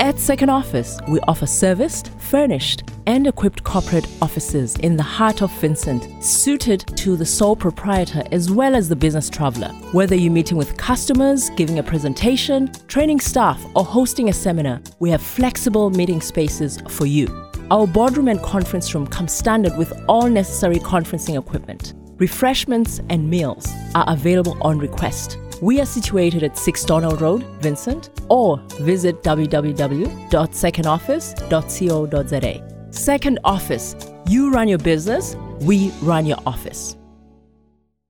At Second Office, we offer serviced, furnished, and equipped corporate offices in the heart of Vincent, suited to the sole proprietor as well as the business traveler. Whether you're meeting with customers, giving a presentation, training staff, or hosting a seminar, we have flexible meeting spaces for you. Our boardroom and conference room come standard with all necessary conferencing equipment. Refreshments and meals are available on request. We are situated at 6 Donald Road, Vincent, or visit www.secondoffice.co.za. Second Office, you run your business, we run your office.